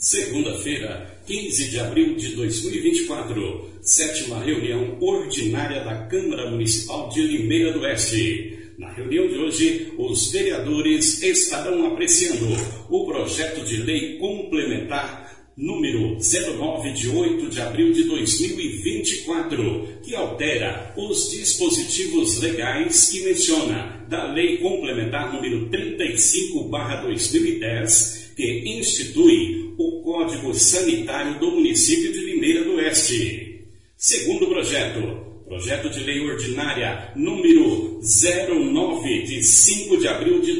Segunda-feira, 15 de abril de 2024, 7ª reunião ordinária da Câmara Municipal de Limeira do Oeste. Na reunião de hoje, os vereadores estarão apreciando o projeto de lei complementar número 09 de 8 de abril de 2024, que altera os dispositivos legais que menciona da Lei Complementar número 35/2010, que institui o Código Sanitário do município de Limeira do Oeste. Segundo projeto de lei ordinária número 09 de 5 de abril de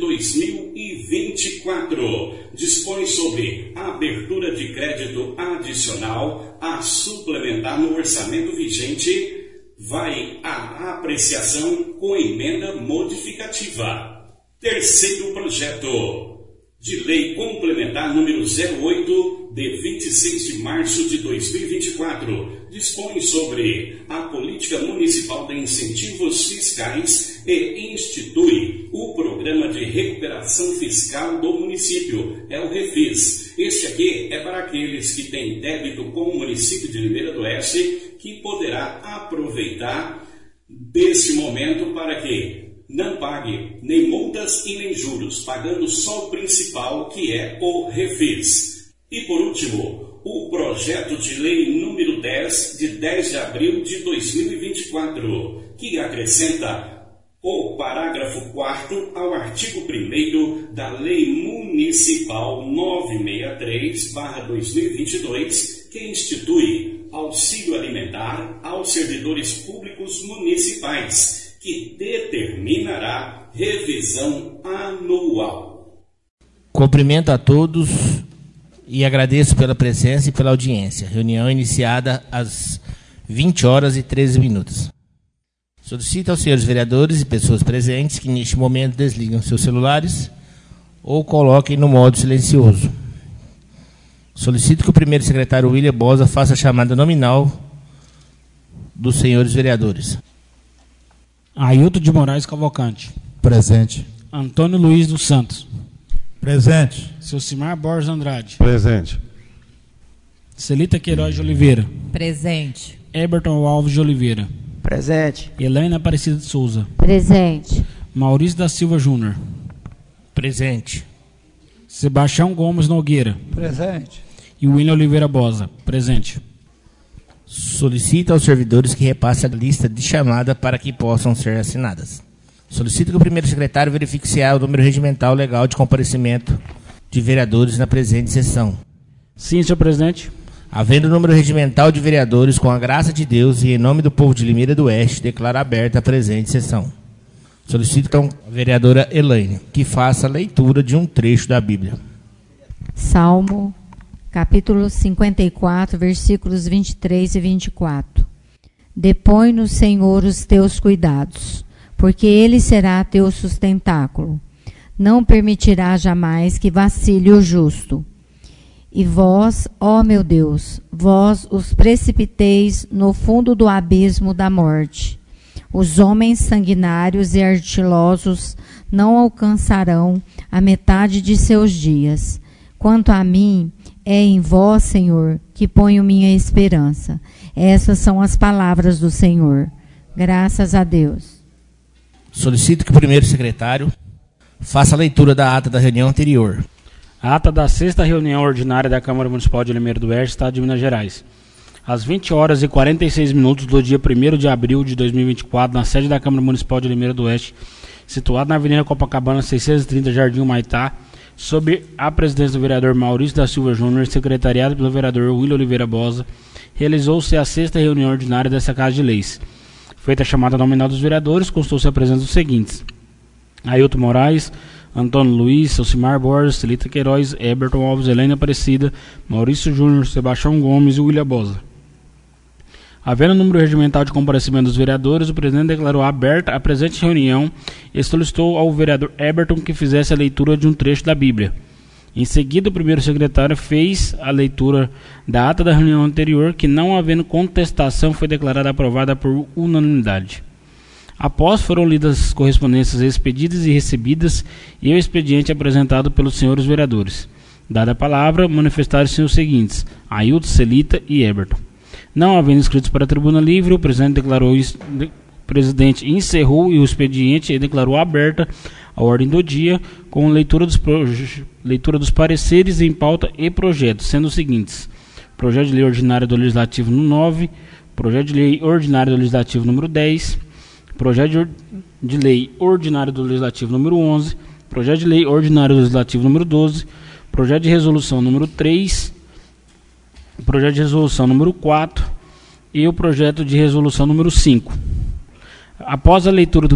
2024, dispõe sobre a abertura de crédito adicional a suplementar no orçamento vigente, vai à apreciação com emenda modificativa. Terceiro projeto de lei complementar número 08 de 26 de março de 2024, dispõe sobre a política municipal de incentivos fiscais e institui o programa de recuperação fiscal do município, é o REFIS. Este aqui é para aqueles que têm débito com o município de Limeira do Oeste, que poderá aproveitar desse momento para que não pague nem multas e nem juros, pagando só o principal, que é o REFIS. E por último, o projeto de lei número 10, de 10 de abril de 2024, que acrescenta o parágrafo 4º ao artigo 1º da Lei Municipal 963/2022, que institui auxílio alimentar aos servidores públicos municipais, que determinará revisão anual. Cumprimento a todos e agradeço pela presença e pela audiência. Reunião iniciada às 20h13. Solicito aos senhores vereadores e pessoas presentes que neste momento desliguem seus celulares ou coloquem no modo silencioso. Solicito que o primeiro secretário William Bosa faça a chamada nominal dos senhores vereadores. Ailton de Moraes Cavalcante. Presente. Antônio Luiz dos Santos. Presente. Ceucimar Borges Andrade. Presente. Celita Queiroz de Oliveira. Presente. Eberton Alves de Oliveira. Presente. Helena Aparecida de Souza. Presente. Maurício da Silva Júnior. Presente. Sebastião Gomes Nogueira. Presente. E William Oliveira Bosa. Presente. Solicito aos servidores que repassem a lista de chamada para que possam ser assinadas. Solicito que o primeiro secretário verifique se há o número regimental legal de comparecimento de vereadores na presente sessão. Sim, senhor presidente. Havendo o número regimental de vereadores, com a graça de Deus e em nome do povo de Limeira do Oeste, declaro aberta a presente sessão. Solicito então a vereadora Elaine que faça a leitura de um trecho da Bíblia. Salmo, capítulo 54, versículos 23 e 24. Depõe no Senhor os teus cuidados, porque Ele será teu sustentáculo. Não permitirá jamais que vacile o justo. E vós, ó meu Deus, vós os precipiteis no fundo do abismo da morte. Os homens sanguinários e ardilosos não alcançarão a metade de seus dias. Quanto a mim, é em vós, Senhor, que ponho minha esperança. Essas são as palavras do Senhor. Graças a Deus. Solicito que o primeiro secretário faça a leitura da ata da reunião anterior. A ata da 6ª reunião ordinária da Câmara Municipal de Limeira do Oeste, Estado de Minas Gerais. Às 20h46 do dia 1º de abril de 2024, na sede da Câmara Municipal de Limeira do Oeste, situada na Avenida Copacabana, 630, Jardim Humaitá, sob a presidência do vereador Maurício da Silva Júnior, secretariado pelo vereador William Oliveira Bosa, realizou-se a 6ª reunião ordinária dessa Casa de Leis. Feita a chamada nominal dos vereadores, constou-se a presença dos seguintes: Ailton Moraes, Antônio Luiz, Ceucimar Borges, Celita Queiroz, Eberton Alves, Helena Aparecida, Maurício Júnior, Sebastião Gomes e William Bosa. Havendo o número regimental de comparecimento dos vereadores, o presidente declarou aberta a presente reunião e solicitou ao vereador Eberton que fizesse a leitura de um trecho da Bíblia. Em seguida, o primeiro secretário fez a leitura da ata da reunião anterior, que, não havendo contestação, foi declarada aprovada por unanimidade. Após foram lidas as correspondências expedidas e recebidas e o expediente apresentado pelos senhores vereadores. Dada a palavra, manifestaram-se os seguintes: Ailton, Celita e Eberton. Não havendo inscritos para a tribuna livre, o presidente presidente encerrou o expediente e declarou aberta a ordem do dia com leitura dos pareceres em pauta e projetos, sendo os seguintes: projeto de lei ordinária do Legislativo número 9, projeto de lei ordinária do Legislativo número 10, projeto de lei ordinária do Legislativo número 11, projeto de lei ordinária do Legislativo número 12, projeto de resolução número 3, projeto de resolução número 4 e o projeto de resolução número 5. Após a leitura,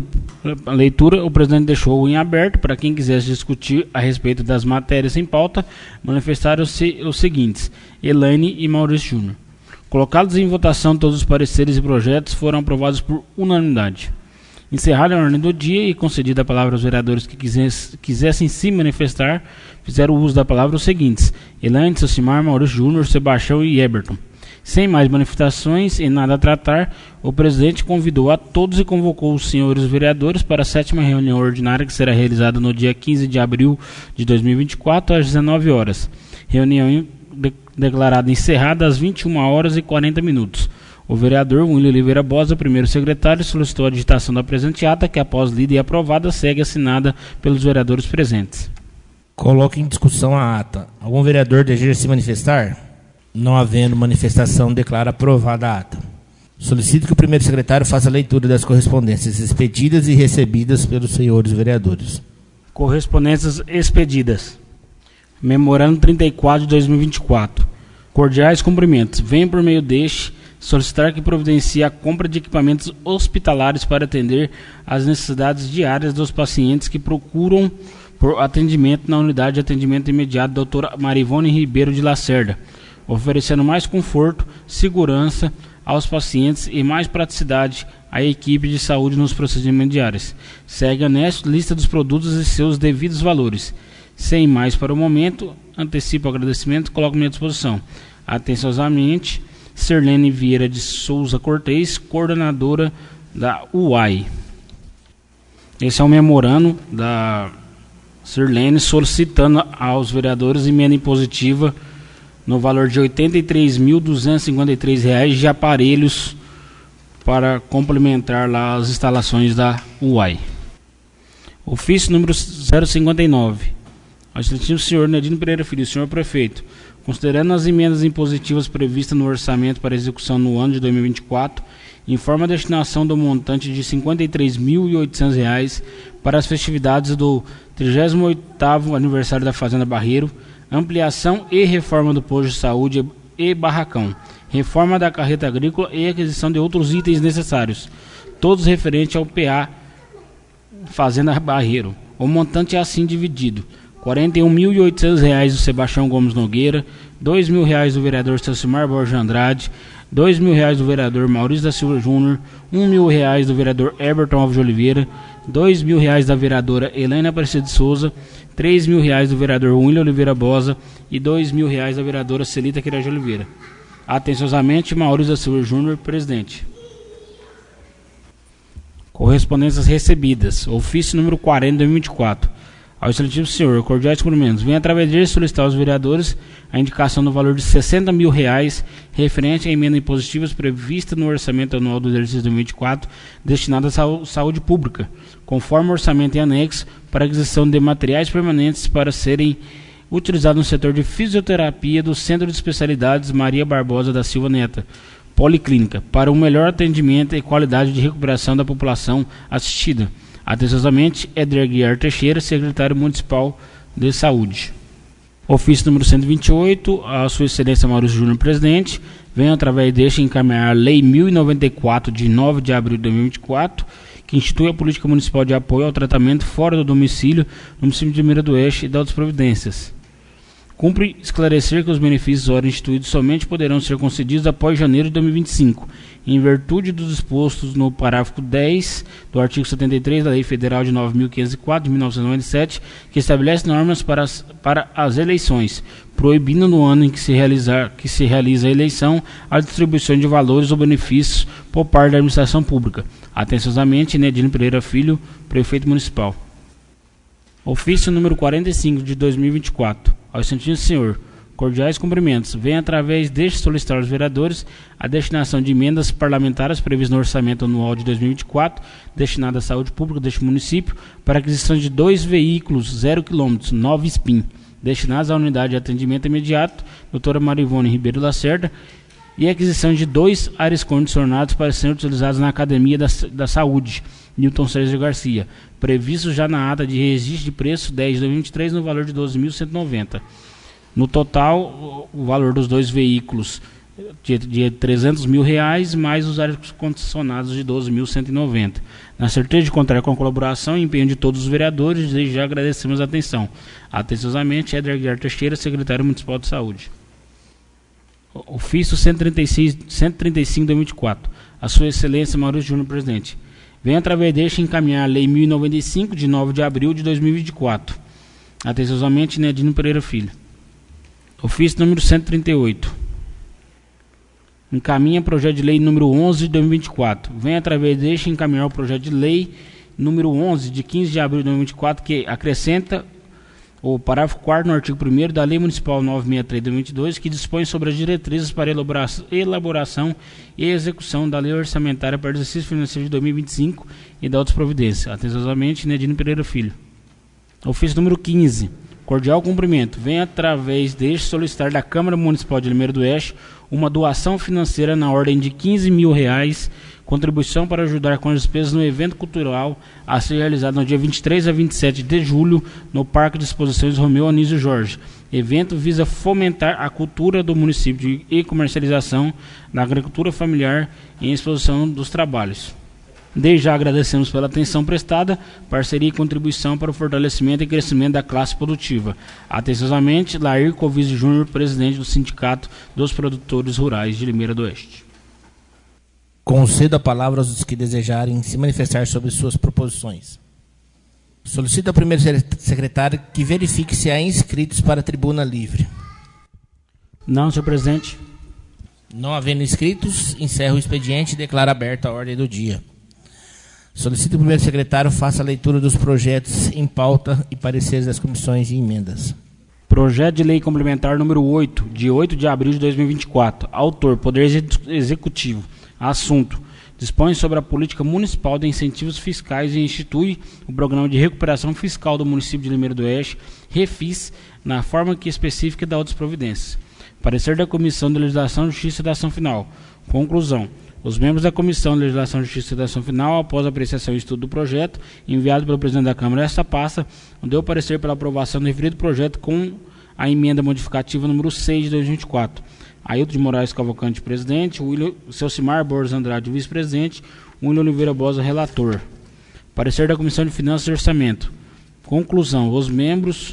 o presidente deixou em aberto para quem quisesse discutir a respeito das matérias em pauta. Manifestaram-se os seguintes: Elaine e Maurício Júnior. Colocados em votação, todos os pareceres e projetos foram aprovados por unanimidade. Encerrada a ordem do dia e concedida a palavra aos vereadores que quisessem se manifestar, fizeram uso da palavra os seguintes: Elaine, Socimar, Maurício Júnior, Sebastião e Eberton. Sem mais manifestações e nada a tratar, o presidente convidou a todos e convocou os senhores vereadores para a 7ª reunião ordinária que será realizada no dia 15 de abril de 2024, às 19 horas. Reunião declarada encerrada às 21h40. O vereador William Oliveira Bosa, primeiro secretário, solicitou a digitação da presente ata, que após lida e aprovada, segue assinada pelos vereadores presentes. Coloque em discussão a ata. Algum vereador deseja se manifestar? Não havendo manifestação, declara aprovada a ata. Solicito que o primeiro secretário faça a leitura das correspondências expedidas e recebidas pelos senhores vereadores. Correspondências expedidas. Memorando 34 de 2024. Cordiais cumprimentos. Venho por meio deste solicitar que providencie a compra de equipamentos hospitalares para atender às necessidades diárias dos pacientes que procuram por atendimento na unidade de atendimento imediato doutora Marivone Ribeiro de Lacerda, oferecendo mais conforto, segurança aos pacientes e mais praticidade à equipe de saúde nos procedimentos diários. Segue a lista dos produtos e seus devidos valores. Sem mais para o momento, antecipo o agradecimento e coloco à minha disposição. Atenciosamente, Sirlene Vieira de Souza Cortez, coordenadora da UAI. Esse é um memorando da Sirlene solicitando aos vereadores emenda impositiva no valor de R$ 83.253 de aparelhos para complementar lá as instalações da UAI. Ofício número 059. Ao excelentíssimo senhor Nedino Pereira Filho, senhor prefeito, considerando as emendas impositivas previstas no orçamento para execução no ano de 2024, informa a destinação do montante de R$ 53.800 para as festividades do 38º aniversário da Fazenda Barreiro, ampliação e reforma do posto de saúde e barracão, reforma da carreta agrícola e aquisição de outros itens necessários, todos referentes ao PA Fazenda Barreiro. O montante é assim dividido: R$ 41.800 do Sebastião Gomes Nogueira, R$ 2.000 do vereador Cecimar Borges Andrade, R$ 2.000 do vereador Maurício da Silva Júnior, R$ 1.000 do vereador Eberton Alves de Oliveira, R$ 2.000 da vereadora Helena Aparecida de Souza, R$ 3.000 do vereador William Oliveira Bosa e R$ 2.000 da vereadora Celita Queiroz de Oliveira. Atenciosamente, Maurício da Silva Júnior, presidente. Correspondências recebidas. Ofício número 40 de 2024. Ao excelentíssimo senhor, cordiais cumprimentos. Venho através dele solicitar aos vereadores a indicação do valor de R$ 60 mil referente à emenda impositiva prevista no orçamento anual do exercício 2024 destinado à saúde pública, conforme o orçamento em anexo, para aquisição de materiais permanentes para serem utilizados no setor de fisioterapia do Centro de Especialidades Maria Barbosa da Silva Neta, Policlínica, para um melhor atendimento e qualidade de recuperação da população assistida. Atenciosamente, Éder Guiar Teixeira, secretário municipal de saúde. Ofício número 128, a sua excelência Maurício Júnior, presidente, venho através deste encaminhar a Lei 1094, de 9 de abril de 2024, que institui a política municipal de apoio ao tratamento fora do domicílio no município de Limeira do Oeste e da outras providências. Cumpre esclarecer que os benefícios ora instituídos somente poderão ser concedidos após janeiro de 2025, em virtude dos dispostos no parágrafo 10 do artigo 73 da Lei Federal de 9.504 de 1997, que estabelece normas para as eleições, proibindo no ano em que se realiza a eleição a distribuição de valores ou benefícios por parte da administração pública. Atenciosamente, Nedino Pereira Filho, prefeito municipal. Ofício número 45 de 2024. Ao Santíssimo Senhor, cordiais cumprimentos. Vem através deste solicitar aos vereadores a destinação de emendas parlamentares previstas no orçamento anual de 2024, destinada à saúde pública deste município, para aquisição de 2 veículos 0 km, 9 SPIN, destinados à unidade de atendimento imediato, doutora Marivone Ribeiro Lacerda, e aquisição de 2 ares condicionados para serem utilizados na Academia da Saúde, Newton Sérgio Garcia, previsto já na ata de registro de preço 10 de 2023 no valor de 12.190. No total, o valor dos 2 veículos de R$300 mil, mais os ares condicionados de 12.190. Na certeza de contar com a colaboração e empenho de todos os vereadores, desde já agradecemos a atenção. Atenciosamente, Éder Aguiar Teixeira, secretário municipal de saúde. Ofício 135 de 2024. A Sua Excelência Maurício Júnior, presidente. Vem através deste encaminhar a Lei 1095, de 9 de abril de 2024. Atenciosamente, Nedino Pereira Filho. Ofício número 138. Encaminha projeto de lei número 11 de 2024. Vem através deste encaminhar o projeto de lei número 11 de 15 de abril de 2024, que acrescenta o parágrafo 4º no artigo 1º da Lei Municipal 963 de 2022, que dispõe sobre as diretrizes para elaboração e execução da Lei Orçamentária para o exercício financeiro de 2025 e da outras providências. Atenciosamente, Nedino Pereira Filho. Ofício número 15. Cordial cumprimento. Vem através deste solicitar da Câmara Municipal de Limeira do Oeste uma doação financeira na ordem de R$15 mil, contribuição para ajudar com as despesas no evento cultural a ser realizado no dia 23 a 27 de julho no Parque de Exposições Romeu Anísio Jorge. Evento visa fomentar a cultura do município e comercialização da agricultura familiar em exposição dos trabalhos. Desde já agradecemos pela atenção prestada, parceria e contribuição para o fortalecimento e crescimento da classe produtiva. Atenciosamente, Lair Covizzi Júnior, presidente do Sindicato dos Produtores Rurais de Limeira do Oeste. Concedo a palavra aos que desejarem se manifestar sobre suas proposições. Solicito ao primeiro secretário que verifique se há inscritos para a tribuna livre. Não, senhor presidente. Não havendo inscritos, encerro o expediente e declaro aberta a ordem do dia. Solicito ao primeiro secretário faça a leitura dos projetos em pauta e pareceres das comissões e emendas. Projeto de Lei Complementar número 8, de 8 de abril de 2024. Autor, Poder Executivo. Assunto: dispõe sobre a política municipal de incentivos fiscais e institui o Programa de Recuperação Fiscal do município de Limeira do Oeste, REFIS, na forma que específica da outras providências. Parecer da Comissão de Legislação, Justiça e Dação Final. Conclusão: os membros da Comissão de Legislação, Justiça e Dação Final, após a apreciação e estudo do projeto, enviado pelo presidente da Câmara esta pasta, deu parecer pela aprovação do referido projeto com a emenda modificativa número 6 de 2024. Ailton de Moraes Cavalcante, presidente. Celcimar Borges Andrade, vice-presidente. William Oliveira Bosa, relator. Parecer da Comissão de Finanças e Orçamento. Conclusão: os membros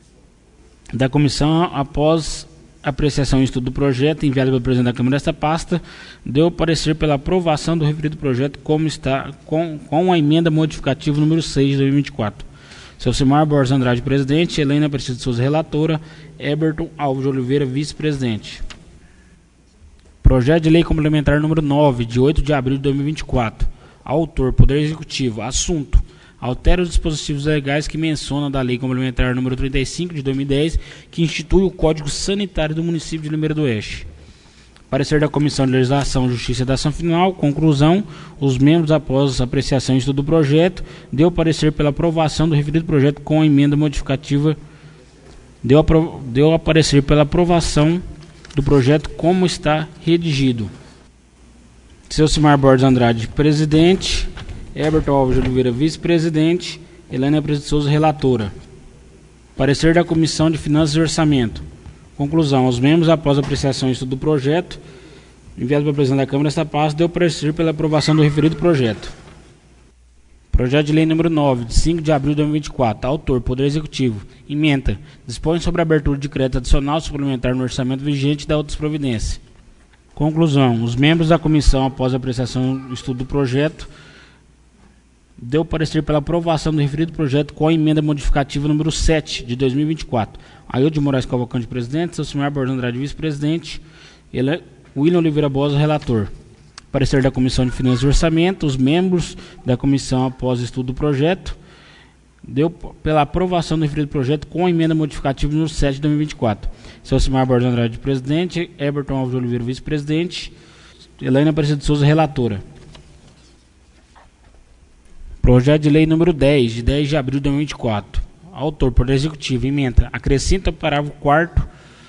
da comissão, após apreciação e estudo do projeto, enviado pelo presidente da Câmara desta pasta, deu parecer pela aprovação do referido projeto como está, com a emenda modificativa número 6 de 2024. Celcimar Borges Andrade, presidente. Helena Aparecida de Souza, relatora. Eberton Alves de Oliveira, vice-presidente. Projeto de Lei Complementar número 9, de 8 de abril de 2024. Autor, Poder Executivo. Assunto: altera os dispositivos legais que mencionam da Lei Complementar número 35 de 2010, que institui o Código Sanitário do município de Limeira do Oeste. Parecer da Comissão de Legislação, Justiça e Dação Final. Conclusão: os membros, após apreciação e estudo do projeto, deu parecer pela aprovação do referido projeto com a emenda modificativa. Deu parecer pela aprovação do projeto como está redigido. Celcimar Borges Andrade, presidente. Eberton Alves de Oliveira, vice-presidente. Helena Aparecida de Souza, relatora. Parecer da Comissão de Finanças e Orçamento. Conclusão: os membros, após apreciação e estudo do projeto, enviado pelo presidente da Câmara esta pasta, deu parecer pela aprovação do referido projeto. Projeto de Lei número 9, de 5 de abril de 2024. Autor, Poder Executivo. Emenda: dispõe sobre a abertura de crédito adicional suplementar no orçamento vigente da outras providências. Conclusão: os membros da comissão, após a apreciação e estudo do projeto, deu parecer pela aprovação do referido projeto com a emenda modificativa número 7 de 2024. Ailton de Moraes Cavalcante, presidente. Celcimar Borges Andrade, vice-presidente. William Oliveira Bosa, relator. Parecer da Comissão de Finanças e Orçamento. Os membros da comissão, após estudo do projeto, deu pela aprovação do referido projeto com emenda modificativa no 7 de 2024. Seu Simar Borges Andrade, presidente. Eberton Alves de Oliveira, vice-presidente. Elaine Aparecida de Souza, relatora. Projeto de lei número 10, de 10 de abril de 2024. Autor, Poder Executivo, emenda. Acrescenta o parágrafo 4º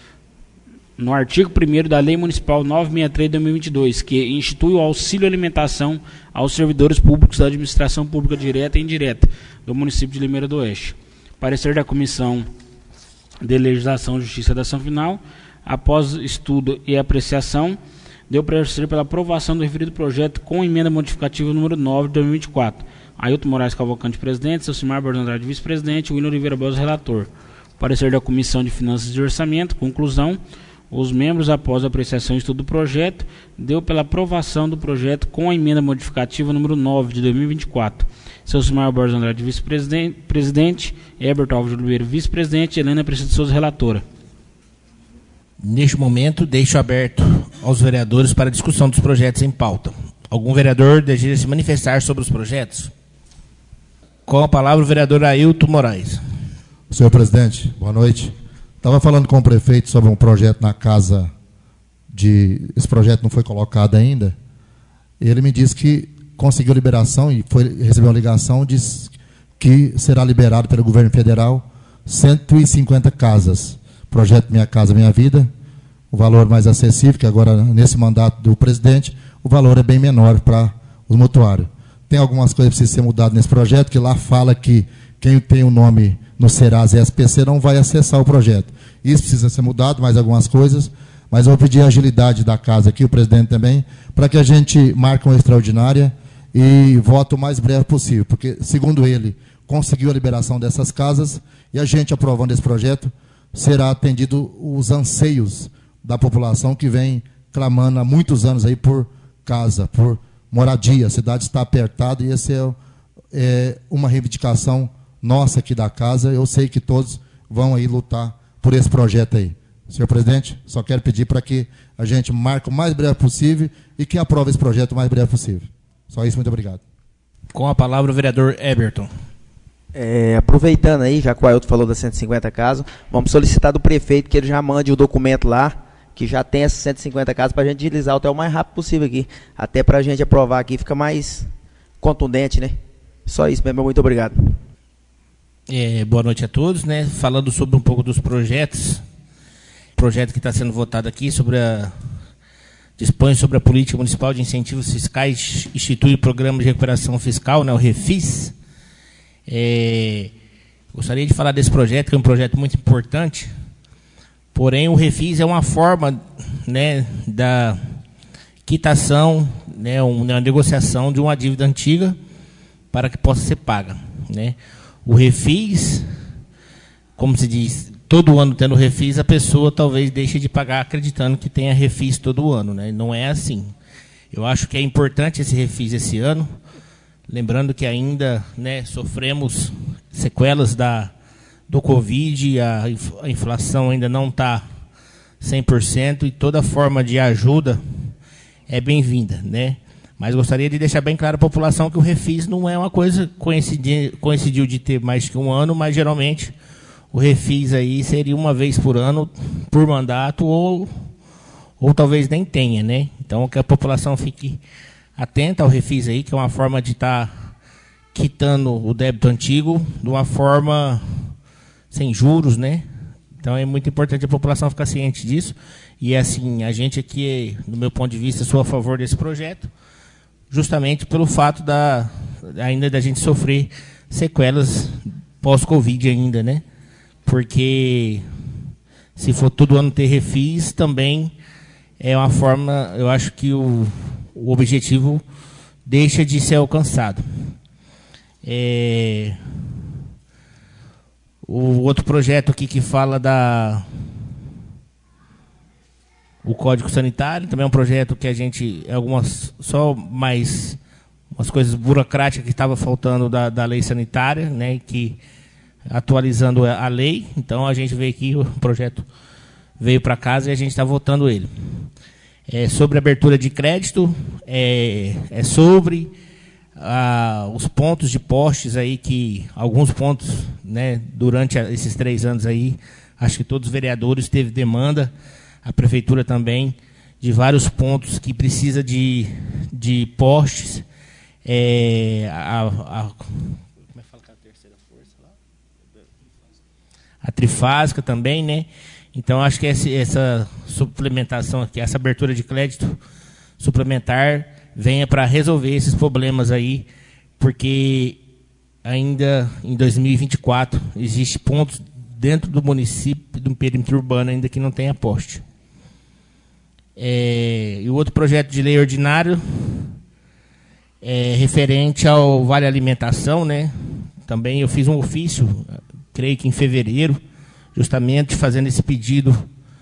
no artigo 1º da Lei Municipal 963 de 2022, que institui o auxílio alimentação aos servidores públicos da administração pública direta e indireta do município de Limeira do Oeste. Parecer da Comissão de Legislação, Justiça e Redação Final, após estudo e apreciação, deu parecer pela aprovação do referido projeto com emenda modificativa número 9 de 2024. Ailton Moraes Cavalcante, presidente. Seu Simar Borges Andrade, vice-presidente. William Oliveira Boas, relator. Parecer da Comissão de Finanças e Orçamento. Conclusão. Os membros, após a apreciação e estudo do projeto, deu pela aprovação do projeto com a emenda modificativa número 9 de 2024. Seu Simar Borges Andrade, vice-presidente. Eberton Alves de Oliveira, vice-presidente. Helena Aparecida de Souza, relatora. Neste momento, deixo aberto aos vereadores para a discussão dos projetos em pauta. Algum vereador deseja se manifestar sobre os projetos? Com a palavra o vereador Ailton Moraes. Senhor presidente, boa noite. Estava falando com o prefeito sobre um projeto na casa esse projeto não foi colocado ainda. Ele me disse que conseguiu liberação e recebeu uma ligação, diz que será liberado pelo governo federal 150 casas. Projeto Minha Casa Minha Vida, o valor mais acessível, que agora nesse mandato do presidente, o valor é bem menor para os mutuários. Tem algumas coisas que precisam ser mudadas nesse projeto, que lá fala que quem tem o nome no Serasa e SPC não vai acessar o projeto. Isso precisa ser mudado, mais algumas coisas, mas eu vou pedir a agilidade da casa aqui, o presidente também, para que a gente marque uma extraordinária e vote o mais breve possível, porque, segundo ele, conseguiu a liberação dessas casas e a gente, aprovando esse projeto, será atendido os anseios da população que vem clamando há muitos anos aí por casa, por moradia. A cidade está apertada e essa é uma reivindicação nossa aqui da casa. Eu sei que todos vão aí lutar por esse projeto aí. Senhor presidente, só quero pedir para que a gente marque o mais breve possível e que aprove esse projeto o mais breve possível. Só isso, muito obrigado. Com a palavra o vereador Eberton. Aproveitando aí, já que o Ailton falou das 150 casas, vamos solicitar do prefeito que ele já mande o documento lá, que já tem essas 150 casas, para a gente agilizar até o mais rápido possível aqui. Até para a gente aprovar aqui, fica mais contundente, né? Só isso mesmo, muito obrigado. Boa noite a todos, né? Falando sobre um pouco dos projetos, projeto que está sendo votado aqui dispõe sobre a política municipal de incentivos fiscais, institui o programa de recuperação fiscal, né, o REFIS. Gostaria de falar desse projeto, que é um projeto muito importante, porém o REFIS é uma forma, né, da quitação, né, uma negociação de uma dívida antiga para que possa ser paga, né. O REFIS, como se diz, todo ano tendo REFIS, a pessoa talvez deixe de pagar acreditando que tenha REFIS todo ano, né? Não é assim. Eu acho que é importante esse REFIS esse ano, lembrando que ainda, né, sofremos sequelas do Covid, a inflação ainda não está 100% e toda forma de ajuda é bem-vinda, né? Mas gostaria de deixar bem claro à população que o REFIS não é uma coisa coincidiu de ter mais que um ano, mas geralmente o REFIS aí seria uma vez por ano, por mandato, ou talvez nem tenha, né? Então que a população fique atenta ao REFIS aí, que é uma forma de estar quitando o débito antigo de uma forma sem juros, né? Então é muito importante a população ficar ciente disso. E assim, a gente aqui, do meu ponto de vista, sou a favor desse projeto, justamente pelo fato ainda da gente sofrer sequelas pós-Covid ainda, né? Porque se for todo ano ter REFIS, também é uma forma, eu acho que o objetivo deixa de ser alcançado. O outro projeto aqui que fala o Código Sanitário, também é um projeto que a gente, umas coisas burocráticas que estavam faltando da lei sanitária, né, que atualizando a lei. Então a gente veio aqui, o projeto veio para casa e a gente está votando ele. Sobre abertura de crédito, sobre os pontos de postes aí, que alguns pontos, né, durante esses 3 anos aí, acho que todos os vereadores teve demanda, a prefeitura também, de vários pontos que precisa de postes. Como é que fala que é a terceira força lá? A trifásica também, né? Então, acho que essa suplementação aqui, essa abertura de crédito suplementar, venha para resolver esses problemas aí, porque ainda em 2024 existe pontos dentro do município, do perímetro urbano, ainda que não tenha poste. E o outro projeto de lei ordinário é referente ao Vale Alimentação, né? Também eu fiz um ofício, creio que em fevereiro, justamente fazendo esse pedido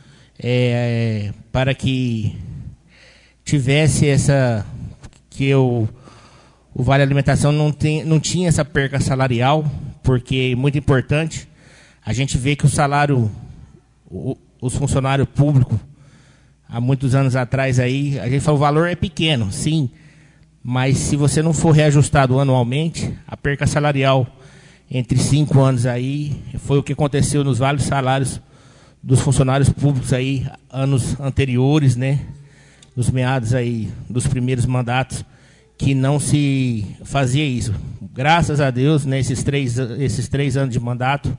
para que tivesse o Vale Alimentação não tinha essa perca salarial, porque é muito importante. A gente vê que o salário, os funcionários públicos, há muitos anos atrás aí, a gente fala o valor é pequeno, sim, mas se você não for reajustado anualmente, a perca salarial entre 5 anos aí, foi o que aconteceu nos vários salários dos funcionários públicos aí, anos anteriores, né? Nos meados aí dos primeiros mandatos, que não se fazia isso. Graças a Deus, né, esses três anos de mandato,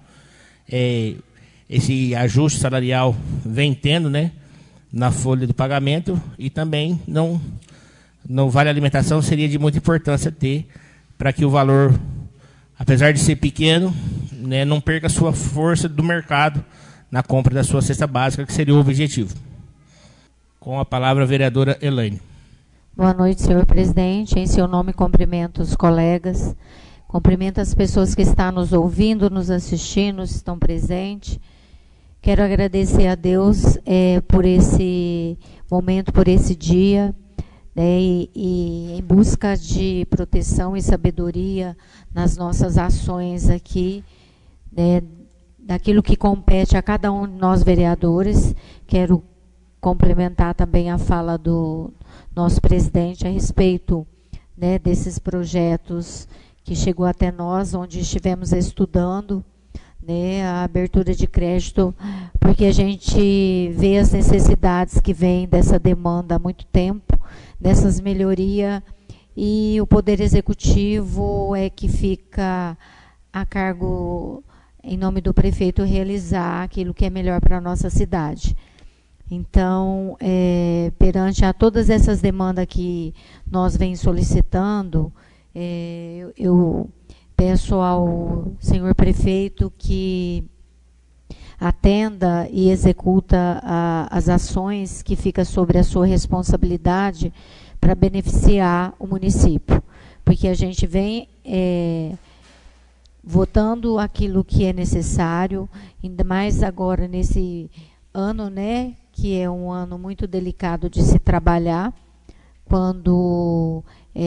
esse ajuste salarial vem tendo, né, na folha do pagamento, e também não Vale Alimentação seria de muita importância ter, para que o valor, apesar de ser pequeno, né, não perca a sua força do mercado na compra da sua cesta básica, que seria o objetivo. Com a palavra, a vereadora Elaine. Boa noite, senhor presidente. Em seu nome, cumprimento os colegas, cumprimento as pessoas que estão nos ouvindo, nos assistindo, estão presentes. Quero agradecer a Deus por esse momento, por esse dia, né, e em busca de proteção e sabedoria nas nossas ações aqui, né, daquilo que compete a cada um de nós vereadores. Quero complementar também a fala do nosso presidente a respeito, né, desses projetos que chegou até nós, onde estivemos estudando, né, a abertura de crédito, porque a gente vê as necessidades que vêm dessa demanda há muito tempo, dessas melhorias, e o Poder Executivo é que fica a cargo, em nome do prefeito, realizar aquilo que é melhor para a nossa cidade. Então, perante a todas essas demandas que nós vem solicitando, eu peço ao senhor prefeito que atenda e executa as ações que ficam sobre a sua responsabilidade para beneficiar o município. Porque a gente vem votando aquilo que é necessário, ainda mais agora nesse ano, né, que é um ano muito delicado de se trabalhar, quando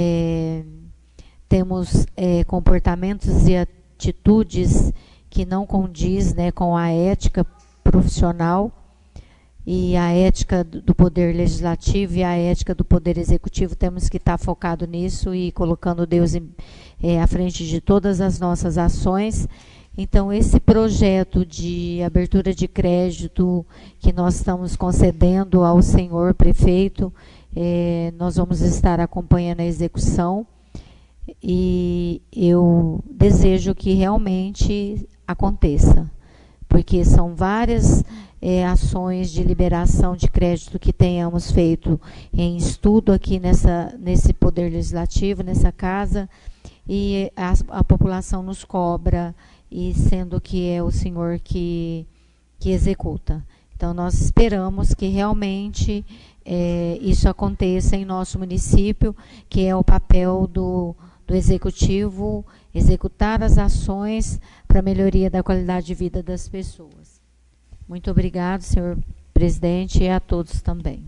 temos comportamentos e atitudes que não condiz, né, com a ética profissional e a ética do Poder Legislativo e a ética do Poder Executivo. Temos que estar focado nisso e colocando Deus à frente de todas as nossas ações. Então, esse projeto de abertura de crédito que nós estamos concedendo ao senhor prefeito, nós vamos estar acompanhando a execução, e eu desejo que realmente aconteça, porque são várias ações de liberação de crédito que tenhamos feito em estudo aqui nesse Poder Legislativo, nessa casa, e a população nos cobra, e sendo que é o senhor que executa. Então, nós esperamos que realmente isso aconteça em nosso município, que é o papel do Executivo, executar as ações para a melhoria da qualidade de vida das pessoas. Muito obrigado, senhor presidente, e a todos também.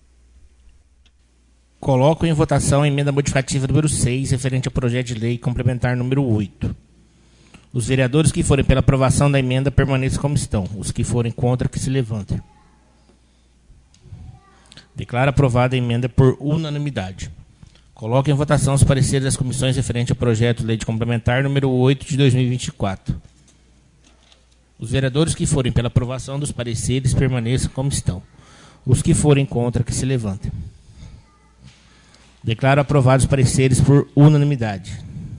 Coloco em votação a emenda modificativa número 6, referente ao projeto de lei complementar número 8. Os vereadores que forem pela aprovação da emenda permaneçam como estão. Os que forem contra, que se levantem. Declaro aprovada a emenda por unanimidade. Coloco em votação os pareceres das comissões referentes ao projeto de lei de complementar número 8 de 2024. Os vereadores que forem pela aprovação dos pareceres permaneçam como estão. Os que forem contra, que se levantem. Declaro aprovados os pareceres por unanimidade.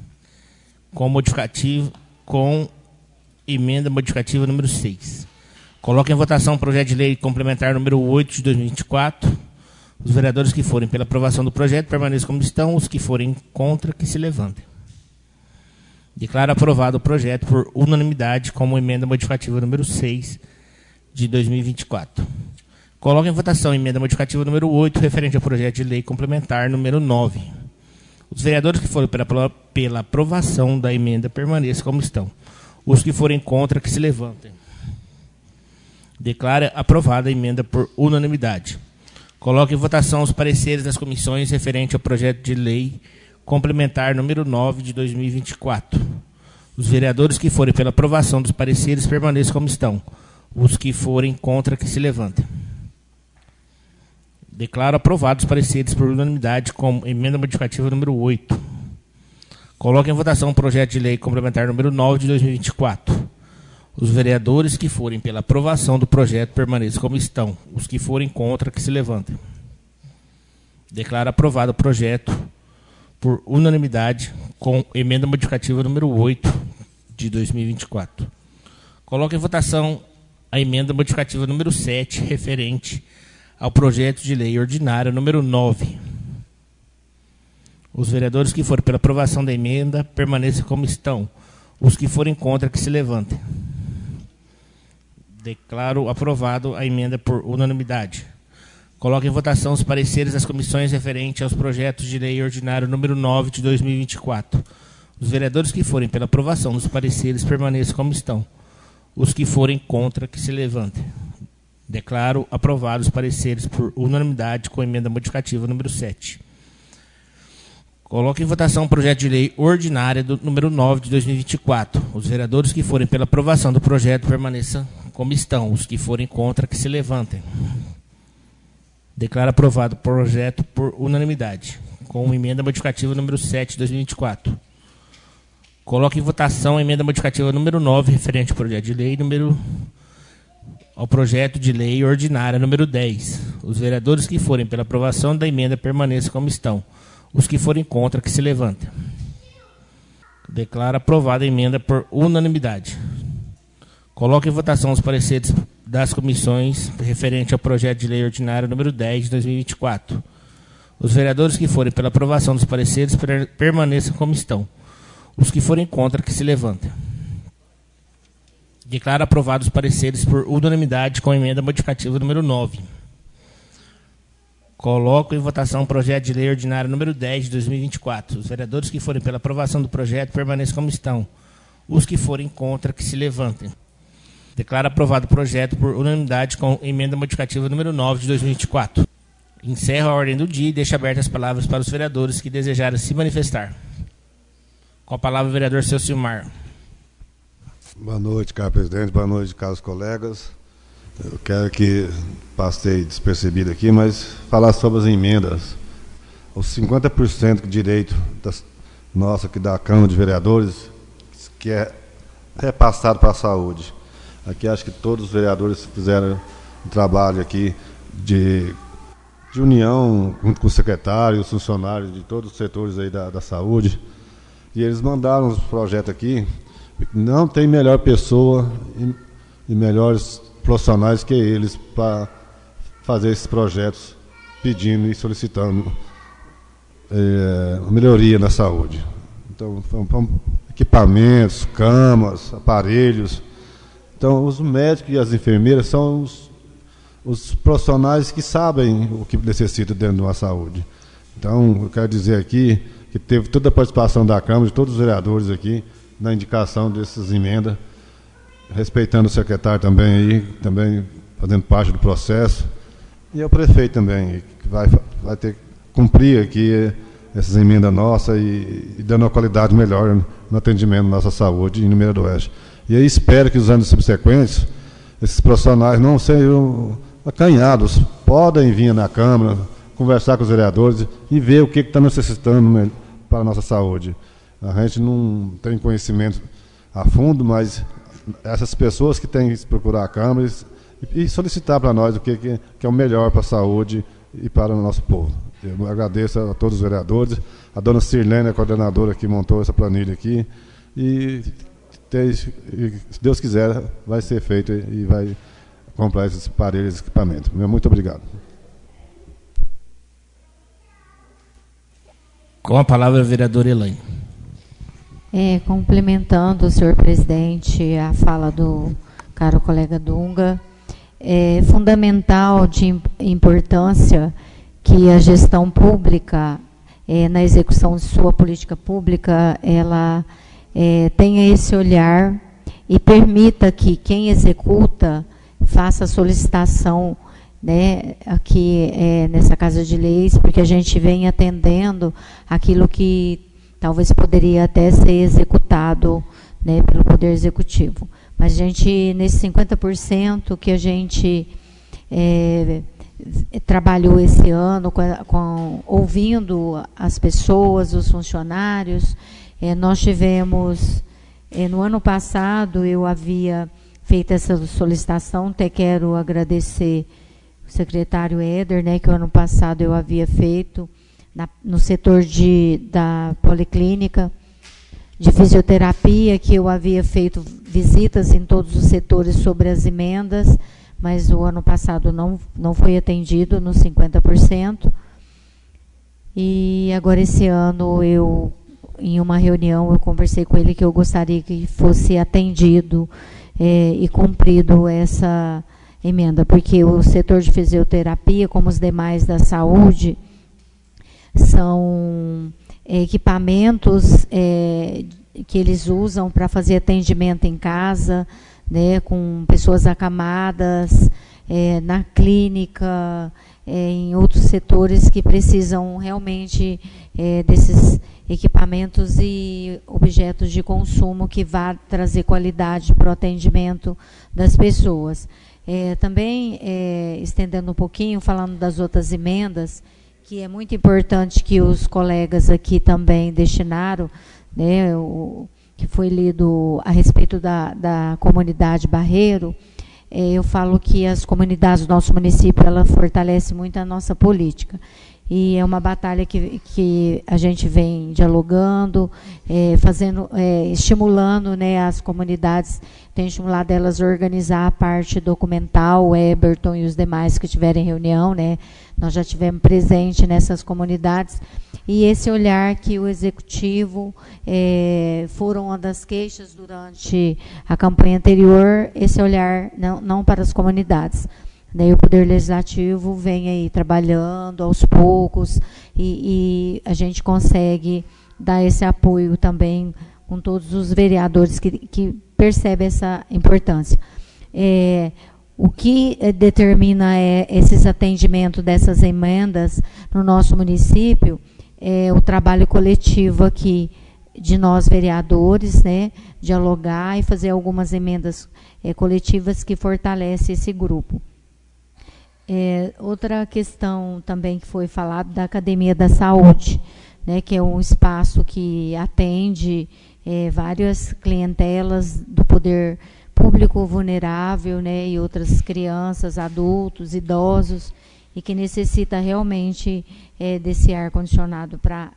Com emenda modificativa número 6. Coloco em votação o projeto de lei complementar número 8 de 2024. Os vereadores que forem pela aprovação do projeto permaneçam como estão. Os que forem contra, que se levantem. Declaro aprovado o projeto por unanimidade como emenda modificativa número 6 de 2024. Coloco em votação a emenda modificativa número 8, referente ao projeto de lei complementar número 9. Os vereadores que forem pela aprovação da emenda permaneçam como estão. Os que forem contra, que se levantem. Declaro aprovada a emenda por unanimidade. Coloco em votação os pareceres das comissões referente ao projeto de lei complementar número 9 de 2024. Os vereadores que forem pela aprovação dos pareceres permaneçam como estão. Os que forem contra, que se levantem. Declaro aprovados os pareceres por unanimidade com emenda modificativa número 8. Coloco em votação o projeto de lei complementar número 9 de 2024. Os vereadores que forem pela aprovação do projeto permaneçam como estão. Os que forem contra, que se levantem. Declaro aprovado o projeto por unanimidade com emenda modificativa número 8 de 2024. Coloco em votação a emenda modificativa número 7, referente ao projeto de lei ordinária número 9. Os vereadores que forem pela aprovação da emenda permaneçam como estão. Os que forem contra, que se levantem. Declaro aprovado a emenda por unanimidade. Coloco em votação os pareceres das comissões referentes aos projetos de lei ordinário número 9 de 2024. Os vereadores que forem pela aprovação dos pareceres permaneçam como estão. Os que forem contra, que se levantem. Declaro aprovados os pareceres por unanimidade com emenda modificativa número 7. Coloco em votação o projeto de lei ordinária do número 9 de 2024. Os vereadores que forem pela aprovação do projeto permaneçam como estão. Os que forem contra, que se levantem. Declaro aprovado o projeto por unanimidade, com emenda modificativa número 7 de 2024. Coloco em votação a emenda modificativa número 9, referente ao projeto de lei ao projeto de lei ordinária número 10. Os vereadores que forem pela aprovação da emenda permaneçam como estão. Os que forem contra, que se levantem. Declaro aprovada a emenda por unanimidade. Coloco em votação os pareceres das comissões referente ao projeto de lei ordinário número 10 de 2024. Os vereadores que forem pela aprovação dos pareceres permaneçam como estão. Os que forem contra, que se levantem. Declaro aprovados os pareceres por unanimidade com emenda modificativa número 9. Coloco em votação o projeto de lei ordinário número 10 de 2024. Os vereadores que forem pela aprovação do projeto permaneçam como estão. Os que forem contra, que se levantem. Declaro aprovado o projeto por unanimidade com emenda modificativa número 9 de 2024. Encerro a ordem do dia e deixo abertas as palavras para os vereadores que desejarem se manifestar. Com a palavra o vereador seu Silmar. Boa noite, caro presidente. Boa noite, caros colegas. Eu quero que passei despercebido aqui, mas falar sobre as emendas. Os 50% de direito nosso aqui da Câmara de Vereadores, que é repassado para a saúde. Aqui acho que todos os vereadores fizeram um trabalho aqui de união, junto com os secretários, os funcionários de todos os setores aí da saúde. E eles mandaram os projetos aqui. Não tem melhor pessoa e melhores profissionais que eles para fazer esses projetos, pedindo e solicitando melhoria na saúde. Então, equipamentos, camas, aparelhos. Então, os médicos e as enfermeiras são os profissionais que sabem o que necessita dentro de uma saúde. Então, eu quero dizer aqui que teve toda a participação da Câmara, de todos os vereadores aqui, na indicação dessas emendas, respeitando o secretário também aí, também fazendo parte do processo, e o prefeito também, que vai ter que cumprir aqui essas emendas nossas e dando uma qualidade melhor no atendimento da nossa saúde em Limeira do Oeste. E aí espero que os anos subsequentes, esses profissionais não sejam acanhados, podem vir na Câmara, conversar com os vereadores e ver o que está necessitando para a nossa saúde. A gente não tem conhecimento a fundo, mas essas pessoas que têm que procurar a Câmara e solicitar para nós o que é o melhor para a saúde e para o nosso povo. Eu agradeço a todos os vereadores, a dona Sirlene, a coordenadora que montou essa planilha aqui, e se Deus quiser, vai ser feito e vai comprar esses aparelhos e equipamentos. Muito obrigado. Com a palavra, a vereadora Elaine. Complementando, senhor presidente, a fala do caro colega Dunga, é fundamental de importância que a gestão pública, na execução de sua política pública, ela tenha esse olhar e permita que quem executa faça a solicitação, né, aqui nessa Casa de Leis, porque a gente vem atendendo aquilo que talvez poderia até ser executado, né, pelo Poder Executivo. Mas a gente, nesse 50% que a gente trabalhou esse ano, ouvindo as pessoas, os funcionários, nós tivemos, no ano passado, eu havia feito essa solicitação, até quero agradecer o secretário Éder, né, que o ano passado eu havia feito, no setor da policlínica, de fisioterapia, que eu havia feito visitas em todos os setores sobre as emendas, mas o ano passado não foi atendido nos 50%. E agora esse ano, em uma reunião, eu conversei com ele que eu gostaria que fosse atendido e cumprido essa emenda, porque o setor de fisioterapia, como os demais da saúde, são equipamentos que eles usam para fazer atendimento em casa, né, com pessoas acamadas, na clínica, em outros setores que precisam realmente desses equipamentos e objetos de consumo que vá trazer qualidade para o atendimento das pessoas. Também, estendendo um pouquinho, falando das outras emendas, que é muito importante que os colegas aqui também destinaram, né, que foi lido a respeito da comunidade Barreiro. Eu falo que as comunidades do nosso município, ela fortalece muito a nossa política. E é uma batalha que a gente vem dialogando, estimulando, né, as comunidades, tem estimulado elas a organizar a parte documental, o Eberton e os demais que tiverem reunião, né, nós já tivemos presente nessas comunidades, e esse olhar que o Executivo, foram uma das queixas durante a campanha anterior, esse olhar não para as comunidades. Daí o Poder Legislativo vem aí trabalhando aos poucos e a gente consegue dar esse apoio também com todos os vereadores que percebem essa importância. O que determina esses atendimentos dessas emendas no nosso município é o trabalho coletivo aqui de nós vereadores, né, dialogar e fazer algumas emendas coletivas que fortalecem esse grupo. Outra questão também que foi falada da Academia da Saúde, né, que é um espaço que atende várias clientelas do poder público vulnerável, né, e outras crianças, adultos, idosos, e que necessita realmente desse ar-condicionado para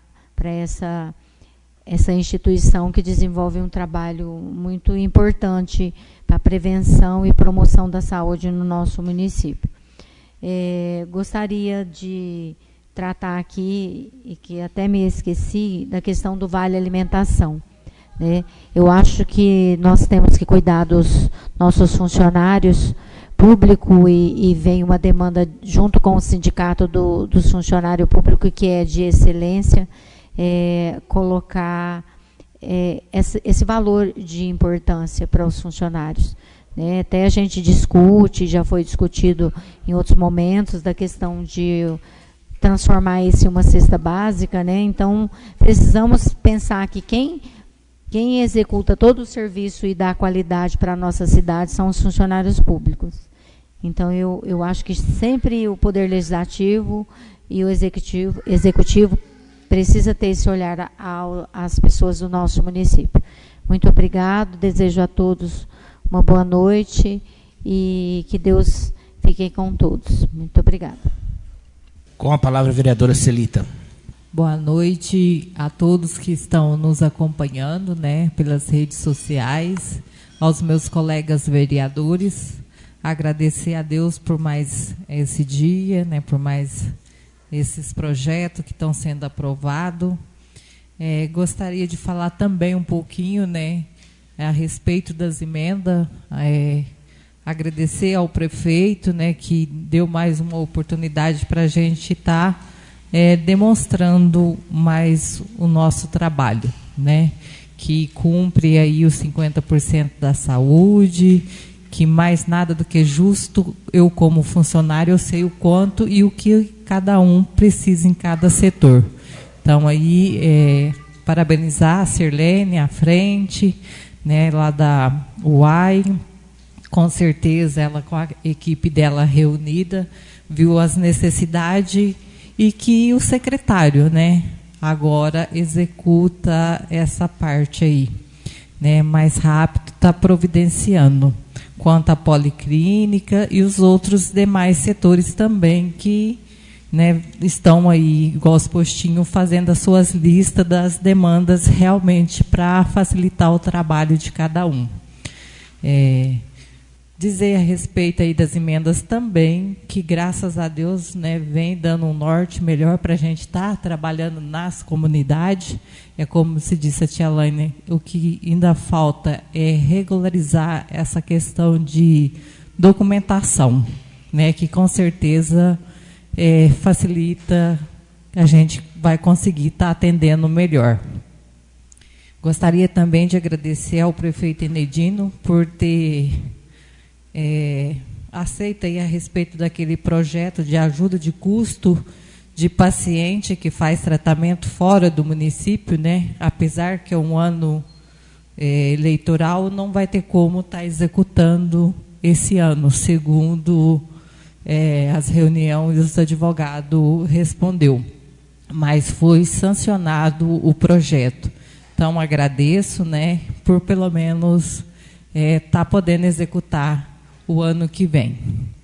essa instituição que desenvolve um trabalho muito importante para a prevenção e promoção da saúde no nosso município. Gostaria de tratar aqui, e que até me esqueci, da questão do Vale Alimentação, né? Eu acho que nós temos que cuidar dos nossos funcionários públicos e vem uma demanda junto com o sindicato dos funcionários públicos, que é de excelência, colocar esse valor de importância para os funcionários. Até a gente discute, já foi discutido em outros momentos, da questão de transformar isso em uma cesta básica, né? Então, precisamos pensar que quem executa todo o serviço e dá qualidade para a nossa cidade são os funcionários públicos. Então, eu acho que sempre o Poder Legislativo e o executivo precisa ter esse olhar às pessoas do nosso município. Muito obrigado, desejo a todos uma boa noite e que Deus fique com todos. Muito obrigada. Com a palavra, a vereadora Celita. Boa noite a todos que estão nos acompanhando, né, pelas redes sociais, aos meus colegas vereadores. Agradecer a Deus por mais esse dia, né, por mais esses projetos que estão sendo aprovados. Gostaria de falar também um pouquinho, né, a respeito das emendas. Agradecer ao prefeito, né, que deu mais uma oportunidade para a gente estar demonstrando mais o nosso trabalho, né, que cumpre aí os 50% da saúde, que mais nada do que justo, eu como funcionário, eu sei o quanto e o que cada um precisa em cada setor. Então, aí, parabenizar a Sirlene, à frente, né, lá da UAI, com certeza ela com a equipe dela reunida, viu as necessidades e que o secretário, né, agora executa essa parte aí, né, mais rápido, está providenciando. Quanto à policlínica e os outros demais setores também que, né, estão aí, igual os postinhos, fazendo as suas listas das demandas realmente para facilitar o trabalho de cada um. Dizer a respeito aí das emendas também, que graças a Deus, né, vem dando um norte melhor para a gente estar trabalhando nas comunidades. É como se disse a tia Laine, o que ainda falta é regularizar essa questão de documentação, né, que com certeza facilita, a gente vai conseguir estar atendendo melhor. Gostaria também de agradecer ao prefeito Enedino por ter aceita aí a respeito daquele projeto de ajuda de custo de paciente que faz tratamento fora do município, né? Apesar que é um ano eleitoral, não vai ter como estar executando esse ano, segundo as reuniões dos advogados respondeu. Mas foi sancionado o projeto. Então, agradeço, né, por pelo menos estar podendo executar o ano que vem.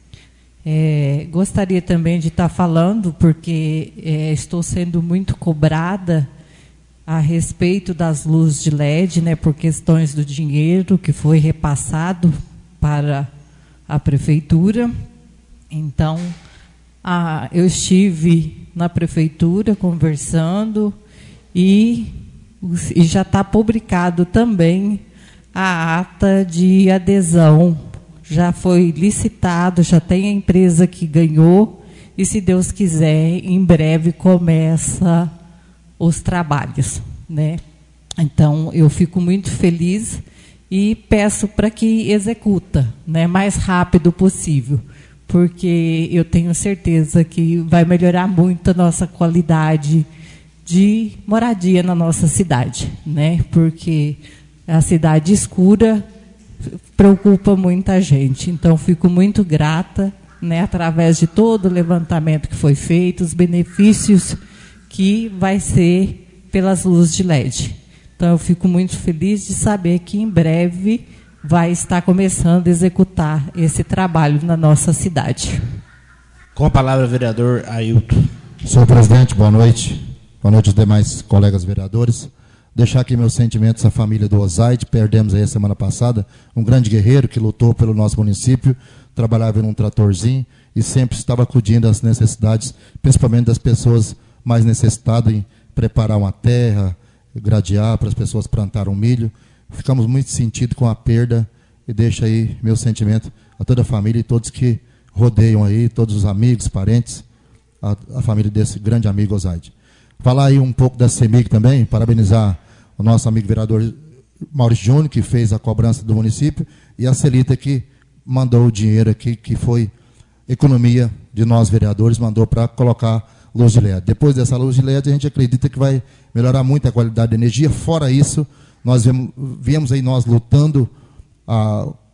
Gostaria também de estar falando, porque estou sendo muito cobrada a respeito das luzes de LED, né, por questões do dinheiro que foi repassado para a prefeitura. Então, eu estive na prefeitura conversando e já está publicado também a ata de adesão. Já foi licitado, já tem a empresa que ganhou e, se Deus quiser, em breve começa os trabalhos, né? Então, eu fico muito feliz e peço para que executa, né, mais rápido possível, porque eu tenho certeza que vai melhorar muito a nossa qualidade de moradia na nossa cidade, né? Porque a cidade escura preocupa muita gente. Então, fico muito grata, né, através de todo o levantamento que foi feito, os benefícios que vai ser pelas luzes de LED. Então, eu fico muito feliz de saber que em breve vai estar começando a executar esse trabalho na nossa cidade. Com a palavra, o vereador Ailton. Senhor presidente, boa noite. Boa noite aos demais colegas vereadores. Deixar aqui meus sentimentos à família do Osaide. Perdemos aí a semana passada um grande guerreiro que lutou pelo nosso município, trabalhava num tratorzinho e sempre estava acudindo às necessidades, principalmente das pessoas mais necessitadas em preparar uma terra, gradear para as pessoas plantarem um milho. Ficamos muito sentidos com a perda e deixo aí meu sentimento a toda a família e todos que rodeiam aí, todos os amigos, parentes, a família desse grande amigo Osaide. Falar aí um pouco da CEMIG também, parabenizar o nosso amigo vereador Maurício Júnior, que fez a cobrança do município, e a Celita, que mandou o dinheiro aqui, que foi economia de nós vereadores, mandou para colocar luz de LED. Depois dessa luz de LED, a gente acredita que vai melhorar muito a qualidade da energia. Fora isso, nós viemos aí nós lutando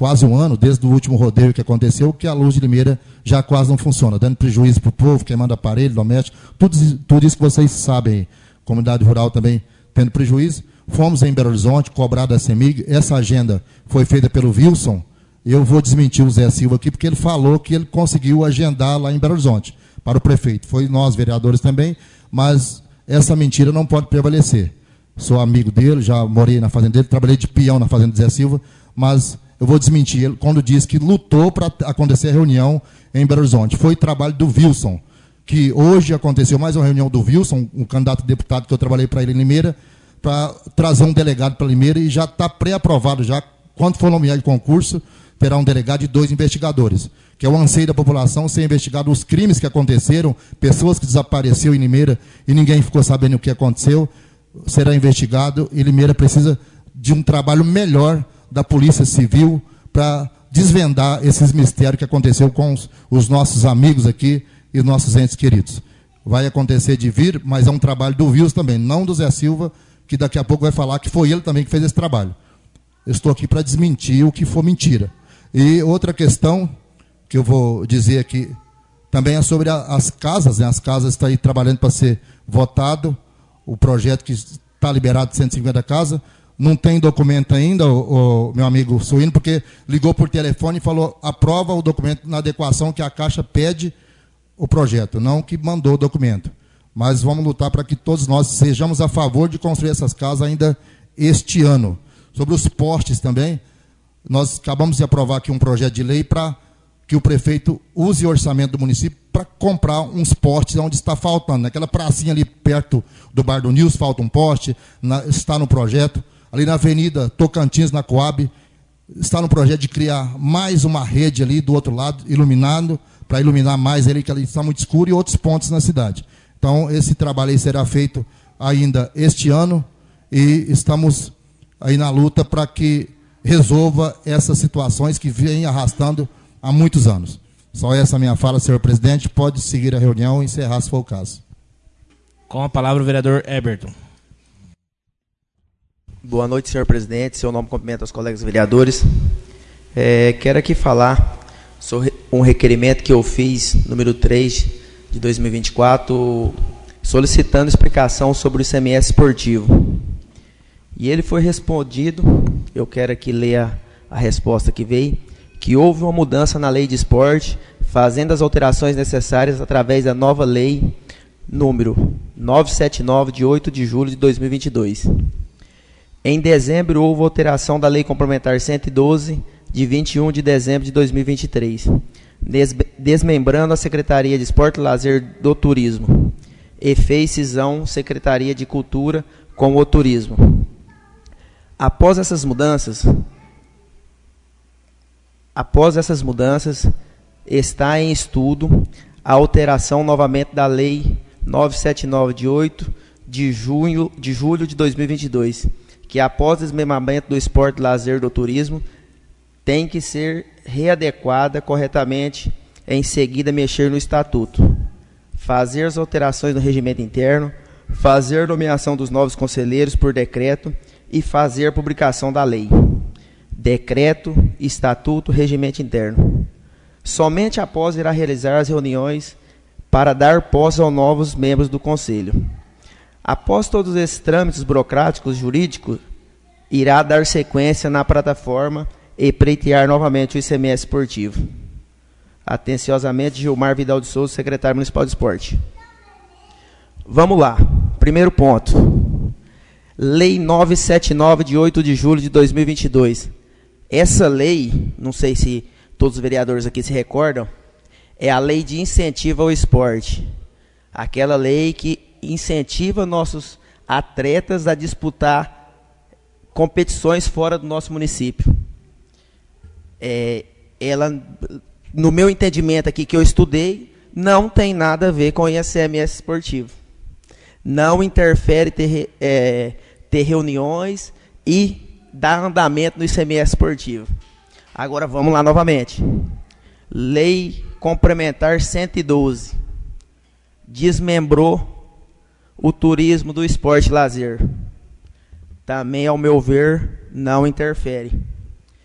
quase um ano, desde o último rodeio que aconteceu, que a Luz de Limeira já quase não funciona, dando prejuízo para o povo, queimando aparelho, doméstico, tudo isso que vocês sabem, comunidade rural também tendo prejuízo. Fomos em Belo Horizonte, cobrado a CEMIG, essa agenda foi feita pelo Wilson. Eu vou desmentir o Zé Silva aqui, porque ele falou que ele conseguiu agendar lá em Belo Horizonte, para o prefeito. Foi nós, vereadores, também, mas essa mentira não pode prevalecer. Sou amigo dele, já morei na fazenda dele, trabalhei de peão na fazenda do Zé Silva, mas eu vou desmentir ele quando disse que lutou para acontecer a reunião em Belo Horizonte. Foi trabalho do Wilson, que hoje aconteceu mais uma reunião do Wilson, um candidato a deputado que eu trabalhei para ele em Limeira, para trazer um delegado para Limeira, e já está pré-aprovado, já quando for nomeado de concurso, terá um delegado e 2 investigadores, que é o anseio da população ser investigado os crimes que aconteceram, pessoas que desapareceram em Limeira e ninguém ficou sabendo o que aconteceu, será investigado, e Limeira precisa de um trabalho melhor da Polícia Civil para desvendar esses mistérios que aconteceu com os nossos amigos aqui e nossos entes queridos. Vai acontecer de vir, mas é um trabalho do Wilson também, não do Zé Silva, que daqui a pouco vai falar que foi ele também que fez esse trabalho. Eu estou aqui para desmentir o que for mentira. E outra questão que eu vou dizer aqui também é sobre as casas, né? As casas estão aí trabalhando para ser votado, o projeto que está liberado de 150 casas, não tem documento ainda, o meu amigo Suíno, porque ligou por telefone e falou, aprova o documento na adequação que a Caixa pede o projeto, não que mandou o documento. Mas vamos lutar para que todos nós sejamos a favor de construir essas casas ainda este ano. Sobre os postes também, nós acabamos de aprovar aqui um projeto de lei para que o prefeito use o orçamento do município para comprar uns postes onde está faltando. Naquela pracinha ali perto do Bar do Nils falta um poste, está no projeto. Ali na Avenida Tocantins, na Coab, está no projeto de criar mais uma rede ali do outro lado, iluminado, para iluminar mais ali, que ali está muito escuro, e outros pontos na cidade. Então, esse trabalho aí será feito ainda este ano, e estamos aí na luta para que resolva essas situações que vêm arrastando há muitos anos. Só essa minha fala, senhor presidente. Pode seguir a reunião e encerrar, se for o caso. Com a palavra o vereador Eberton. Boa noite, senhor presidente. Seu nome cumprimento aos colegas vereadores. Quero aqui falar sobre um requerimento que eu fiz, número 3, de 2024, solicitando explicação sobre o ICMS esportivo. E ele foi respondido, eu quero aqui ler a resposta que veio, que houve uma mudança na lei de esporte, fazendo as alterações necessárias através da nova lei número 979, de 8 de julho de 2022. Em dezembro, houve alteração da Lei Complementar 112, de 21 de dezembro de 2023, desmembrando a Secretaria de Esporte e Lazer do Turismo, e fez cisão Secretaria de Cultura com o Turismo. Após essas mudanças, está em estudo a alteração novamente da Lei 979, de 8 de julho de 2022, que após o desmembramento do esporte e lazer do turismo, tem que ser readequada corretamente, em seguida mexer no estatuto, fazer as alterações no regimento interno, fazer nomeação dos novos conselheiros por decreto e fazer a publicação da lei. Decreto, estatuto, regimento interno. Somente após irá realizar as reuniões para dar posse aos novos membros do Conselho. Após todos esses trâmites burocráticos jurídicos, irá dar sequência na plataforma e pleitear novamente o ICMS esportivo. Atenciosamente, Gilmar Vidal de Souza, secretário municipal de esporte. Vamos lá. Primeiro ponto. Lei 979, de 8 de julho de 2022. Essa lei, não sei se todos os vereadores aqui se recordam, é a lei de incentivo ao esporte. Aquela lei que incentiva nossos atletas a disputar competições fora do nosso município. Ela, no meu entendimento aqui que eu estudei, não tem nada a ver com o ICMS esportivo. Não interfere ter reuniões e dar andamento no ICMS esportivo. Agora vamos lá novamente. Lei Complementar 112. Desmembrou o turismo do esporte e lazer. Também, ao meu ver, não interfere.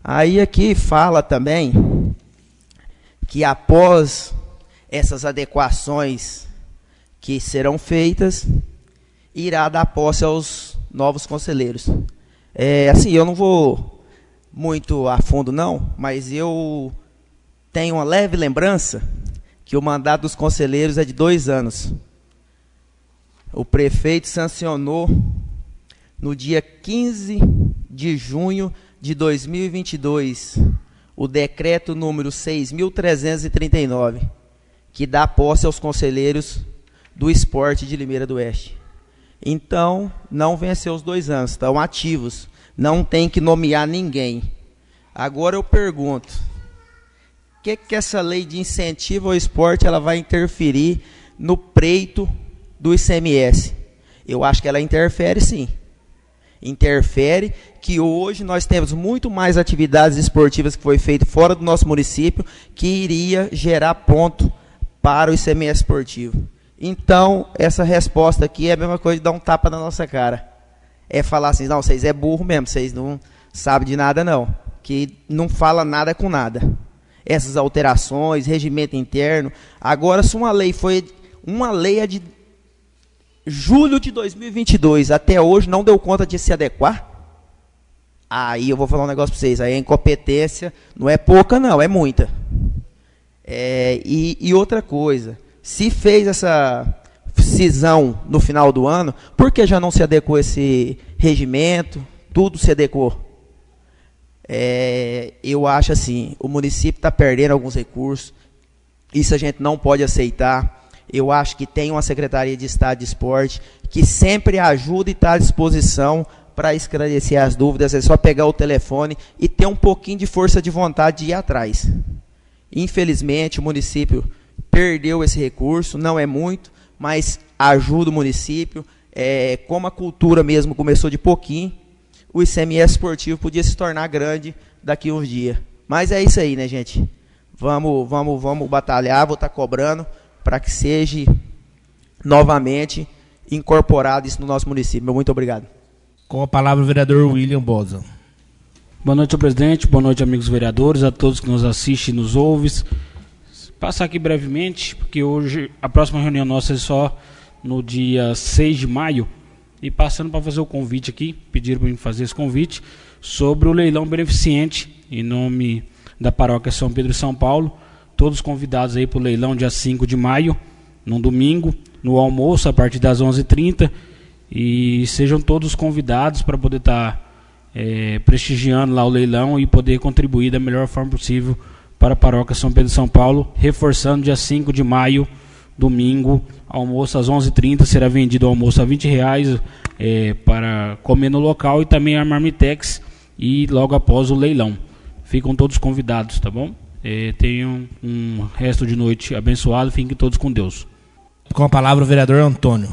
Aí aqui fala também que após essas adequações que serão feitas, irá dar posse aos novos conselheiros. Assim, eu não vou muito a fundo não, mas eu tenho uma leve lembrança que o mandato dos conselheiros é de 2 anos. O prefeito sancionou no dia 15 de junho de 2022 o decreto número 6.339, que dá posse aos conselheiros do esporte de Limeira do Oeste. Então, não venceu os 2 anos, estão ativos, não tem que nomear ninguém. Agora eu pergunto, o que essa lei de incentivo ao esporte ela vai interferir no preito do ICMS? Eu acho que ela interfere sim. Interfere que hoje nós temos muito mais atividades esportivas que foi feito fora do nosso município que iria gerar ponto para o ICMS esportivo. Então, essa resposta aqui é a mesma coisa de dar um tapa na nossa cara. É falar assim, não, vocês é burro mesmo, vocês não sabem de nada não. Que não fala nada com nada. Essas alterações, regimento interno. Agora, se uma lei é de julho de 2022, até hoje não deu conta de se adequar, aí eu vou falar um negócio para vocês, aí a incompetência não é pouca não, é muita. E outra coisa, se fez essa cisão no final do ano, por que já não se adequou esse regimento? Tudo se adequou. Eu acho assim, o município está perdendo alguns recursos, isso a gente não pode aceitar. Eu acho que tem uma Secretaria de Estado de Esporte que sempre ajuda e está à disposição para esclarecer as dúvidas. É só pegar o telefone e ter um pouquinho de força de vontade de ir atrás. Infelizmente, o município perdeu esse recurso, não é muito, mas ajuda o município. Como a cultura mesmo começou de pouquinho, o ICMS esportivo podia se tornar grande daqui a uns dias. Mas é isso aí, né, gente? Vamos batalhar, vou estar cobrando para que seja novamente incorporado isso no nosso município. Muito obrigado. Com a palavra o vereador William Bosa. Boa noite, senhor presidente. Boa noite, amigos vereadores, a todos que nos assistem e nos ouvem. Passar aqui brevemente, porque hoje a próxima reunião nossa é só no dia 6 de maio. E passando para fazer o convite aqui, pediram para mim fazer esse convite, sobre o leilão beneficente, em nome da paróquia São Pedro e São Paulo. Todos convidados aí para o leilão dia 5 de maio, num domingo, no almoço, a partir das 11h30. E sejam todos convidados para poder estar prestigiando lá o leilão e poder contribuir da melhor forma possível para a paróquia São Pedro e São Paulo. Reforçando, dia 5 de maio, domingo, almoço às 11h30, será vendido o almoço a R$20 para comer no local e também a Marmitex e logo após o leilão. Ficam todos convidados, tá bom? Tenham um resto de noite abençoado, fiquem todos com Deus. Com a palavra o vereador Antônio.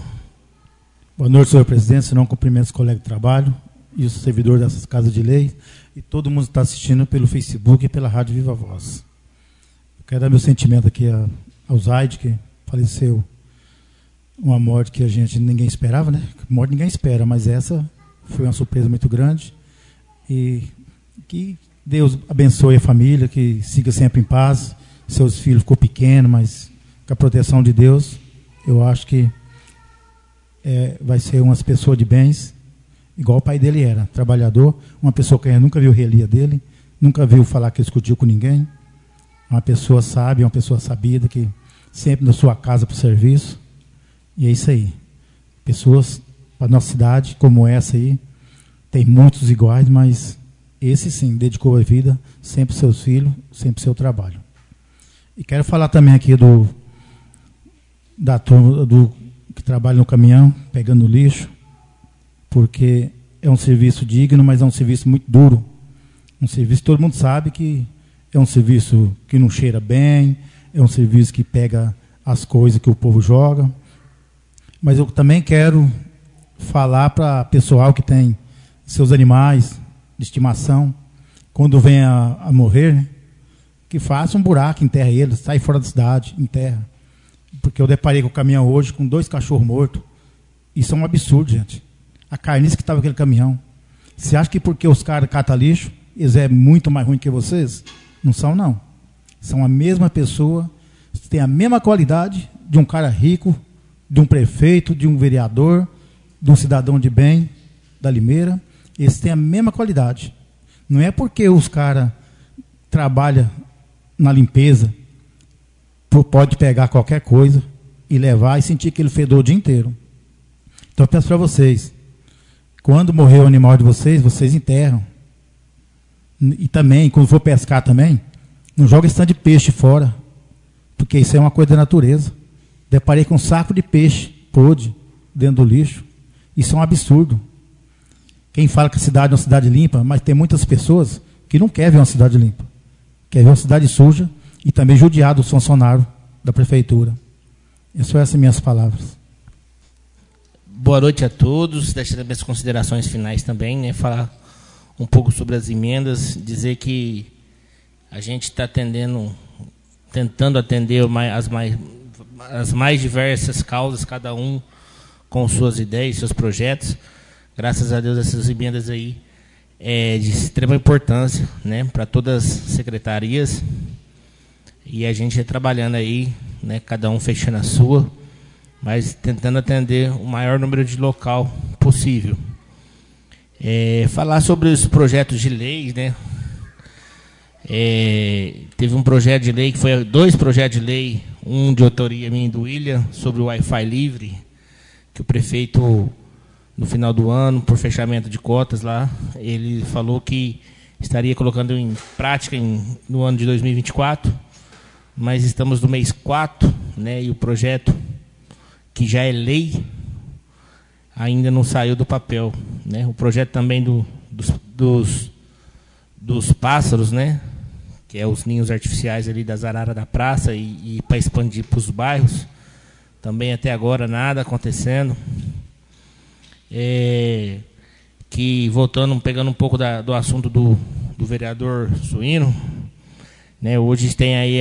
Boa noite, senhor presidente, senão cumprimento os colegas de trabalho e os servidores dessas casas de lei e todo mundo está assistindo pelo Facebook e pela Rádio Viva Voz. Eu quero dar meu sentimento aqui ao Zaide, que faleceu, uma morte que ninguém esperava, né? Morte ninguém espera, mas essa foi uma surpresa muito grande e que Deus abençoe a família, que siga sempre em paz. Seus filhos ficou pequeno, mas com a proteção de Deus, eu acho que vai ser umas pessoas de bens, igual o pai dele era, trabalhador, uma pessoa que nunca viu relia dele, nunca viu falar que discutiu com ninguém, uma pessoa sábia, uma pessoa sabida, que sempre na sua casa para o serviço, e é isso aí. Pessoas para nossa cidade, como essa aí, tem muitos iguais, mas esse sim, dedicou a vida, sempre seus filhos, sempre seu trabalho. E quero falar também aqui da turma que trabalha no caminhão, pegando lixo, porque é um serviço digno, mas é um serviço muito duro. Um serviço, todo mundo sabe que é um serviço que não cheira bem, é um serviço que pega as coisas que o povo joga. Mas eu também quero falar para o pessoal que tem seus animais de estimação, quando vem a morrer, né, que faça um buraco, enterra eles, sai fora da cidade, enterra. Porque eu deparei com o caminhão hoje com 2 cachorros mortos. Isso é um absurdo, gente. A carniça que estava naquele caminhão. Você acha que porque os caras catam lixo, eles é muito mais ruim que vocês? Não são, não. São a mesma pessoa, tem a mesma qualidade de um cara rico, de um prefeito, de um vereador, de um cidadão de bem, da Limeira. Eles têm a mesma qualidade. Não é porque os caras trabalham na limpeza, pode pegar qualquer coisa e levar e sentir aquele fedor o dia inteiro. Então eu peço para vocês, quando morrer o animal de vocês, vocês enterram. E também, quando for pescar também, não joga esse tanto de peixe fora, porque isso é uma coisa da natureza. Deparei com um saco de peixe podre dentro do lixo. Isso é um absurdo. Quem fala que a cidade é uma cidade limpa, mas tem muitas pessoas que não querem ver uma cidade limpa. Quer ver uma cidade suja e também judiado os funcionários da prefeitura. Essas são minhas palavras. Boa noite a todos. Deixando minhas considerações finais também, né? Falar um pouco sobre as emendas, dizer que a gente está tentando atender as mais diversas causas, cada um com suas ideias, seus projetos. Graças a Deus, essas emendas aí é de extrema importância, né, para todas as secretarias. E a gente é trabalhando aí, né, cada um fechando a sua, mas tentando atender o maior número de local possível. Falar sobre os projetos de lei, né? Teve um projeto de lei, que foi 2 projetos de lei, um de autoria minha e do William, sobre o Wi-Fi livre, que o prefeito, no final do ano, por fechamento de cotas lá, ele falou que estaria colocando em prática no ano de 2024, mas estamos no mês 4, né, e o projeto, que já é lei, ainda não saiu do papel, né? O projeto também dos pássaros, né, que é os ninhos artificiais ali das araras da praça e para expandir para os bairros, também até agora nada acontecendo. Que voltando, pegando um pouco do assunto do vereador Suíno, né, hoje tem aí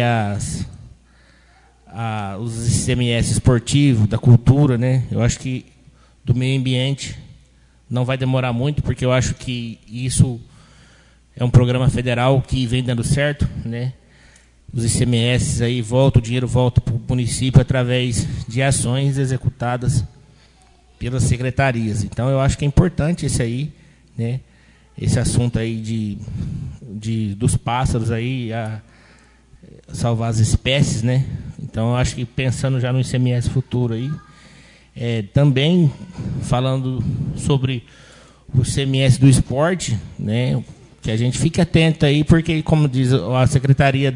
os ICMS esportivos, da cultura, né? Eu acho que do meio ambiente não vai demorar muito, porque eu acho que isso é um programa federal que vem dando certo, né? Os ICMS aí o dinheiro volta para o município através de ações executadas pelas secretarias. Então eu acho que é importante esse aí, né? Esse assunto aí dos pássaros aí, salvar as espécies, né? Então eu acho que pensando já no ICMS futuro aí, também falando sobre o ICMS do esporte, né? Que a gente fique atento aí, porque, como diz a Secretaria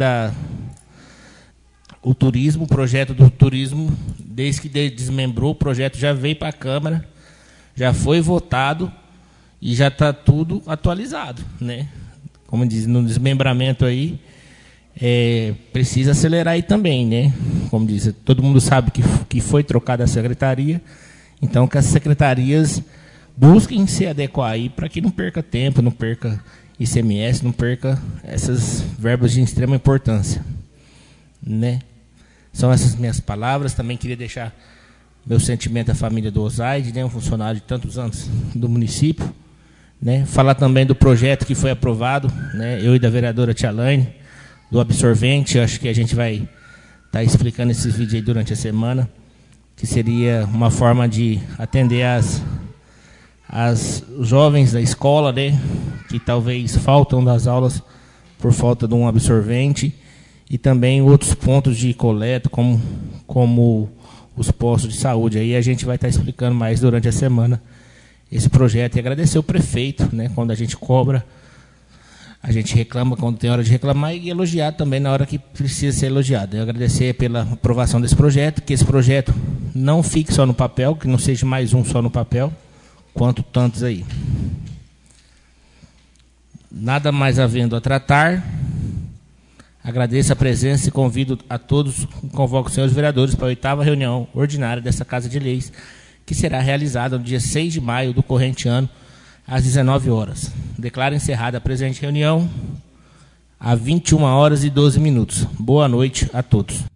o turismo, o projeto do turismo, desde que desmembrou, o projeto já veio para a Câmara, já foi votado e já está tudo atualizado, né? Como diz, no desmembramento aí, precisa acelerar aí também, né? Como diz, todo mundo sabe que foi trocada a secretaria, então que as secretarias busquem se adequar aí para que não perca tempo, não perca ICMS, não perca essas verbas de extrema importância, né? São essas minhas palavras. Também queria deixar meu sentimento à família do Osaide, né, um funcionário de tantos anos do município, né? Falar também do projeto que foi aprovado, né, eu e da vereadora Tialaine, do absorvente. Acho que a gente vai estar explicando esse vídeo aí durante a semana, que seria uma forma de atender as jovens da escola, né, que talvez faltam das aulas por falta de um absorvente, e também outros pontos de coleta, como os postos de saúde. Aí a gente vai estar explicando mais durante a semana esse projeto, e agradecer o prefeito, né, quando a gente cobra, a gente reclama quando tem hora de reclamar, e elogiar também na hora que precisa ser elogiado. Eu agradecer pela aprovação desse projeto, que esse projeto não fique só no papel, que não seja mais um só no papel, quanto tantos aí. Nada mais havendo a tratar, agradeço a presença e convido a todos, convoco os senhores vereadores para a 8ª reunião ordinária dessa Casa de Leis, que será realizada no dia 6 de maio do corrente ano, às 19 horas. Declaro encerrada a presente reunião, às 21h12. Boa noite a todos.